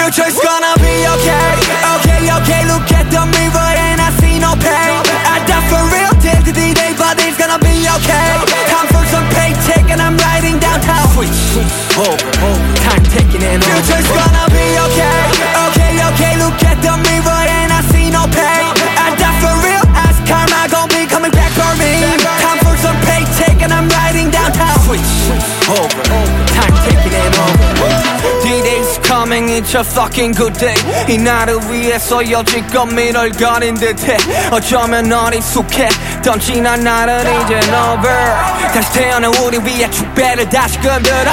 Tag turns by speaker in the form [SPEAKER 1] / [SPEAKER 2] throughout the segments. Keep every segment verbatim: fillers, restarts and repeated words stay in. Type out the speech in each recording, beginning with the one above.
[SPEAKER 1] Future's gonna be okay. Okay, okay, look at the mirror and I see no pain. I die for real till the day, but it's gonna be okay. Time for some paycheck and I'm riding downtown. Switch, oh, oh, time taking it on. Future's gonna be okay. Okay, okay, look at the mirror and I see no pain. I die for real, ask karma gon' be coming back for me. Time for some paycheck and I'm riding downtown. Switch, oh, oh, time taking it on. D-Day's coming, it's a fucking good day. 이 날을 위해서 여지껏 미를 가린 듯해. 어쩌면 어리숙했던 지난 날은 이젠 over. 다시 태어난 우리 위해 축배를 다시 건드려.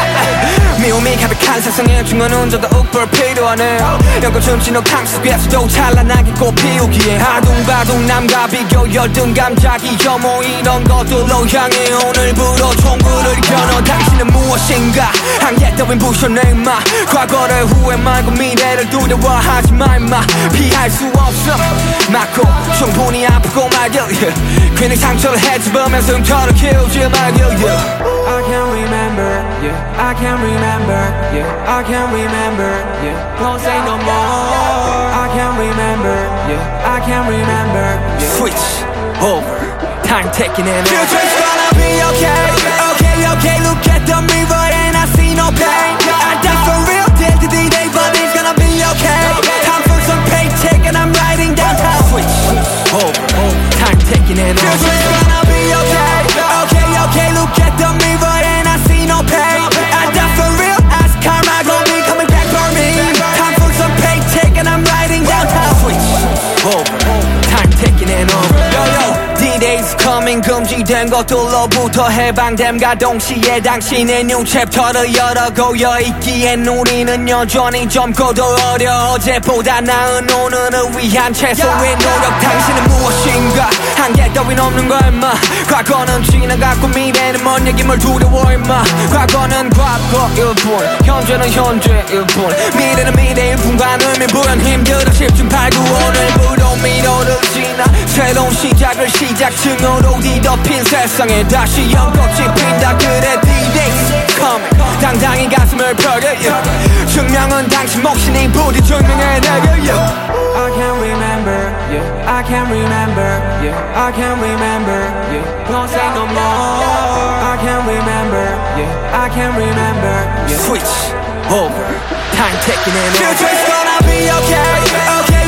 [SPEAKER 1] 미움이 가득한 세상에 중요한 운전도 uk불 필요하네요. 연꽃춤치는 강속에서도 찬란하게 꽃 피우기에 아둥바둥 남과 비교 열등 감작이 혐오 이런 것들로 향해 오늘부로 총구를 겨눠. 당신은 무엇인가 한계 따윈 부셔내 임마. 과거를 후회 말고 미래를 두려워하지 마 임마. 피할 수 없어 맞고 충분히 아프고 말겨 yeah. 괜히 상처를 헤집으면서 흉터를 키우지 말겨 yeah.
[SPEAKER 2] I can't remember, yeah. I can't remember, yeah. I can't remember, yeah. Don't say no more. I can't remember, yeah. I can't remember, yeah.
[SPEAKER 1] Switch over, time taking it on. Future's gonna be okay. Okay, okay, look at the mirror and I see no pain. I die for real till the day, but it's gonna be okay. Time for some paycheck and I'm riding downtown. Switch over, time taking it on. Future's gonna be okay. Okay, okay, look at the mirror and I see no pain. I die for real, ask karma gon' be coming back for me. Time for some paycheck and I'm riding downtown. Switch over, time taking it on. Yo, yo, D-Day's coming. 금지된 것들로부터 해방됨과 동시에 당신의 new 챕터를 열어고 여있기엔 우리는 여전히 젊고도 어려. 어제보다 나은 오늘을 위한 최소의 노력. 당신은 무엇인가 한계 따윈 없는 거야 임마. 과거는 지나갔고 미래는 먼 얘기물 두려워 임마. 과거는 과거일 뿐 현재는 현재일 뿐 미래는 미래일 뿐과 의미 부연 힘들어 십중 팔구 오늘부로 미로를 지나 새로운 시작을 시작층으로 뒤덮인 세상에 다시 연꽃이 핀다. 그래 D-Day's coming. 당당히 가슴을 펴게 yeah. 증명은 당신 몫이니 부디 증명해 내게 yeah.
[SPEAKER 2] I can't remember, yeah. I can't remember, yeah. I can't remember, yeah. Don't say no more. I can't remember, yeah. I can't remember, yeah.
[SPEAKER 1] Switch over, time taking it on. Future's gonna be okay. Okay.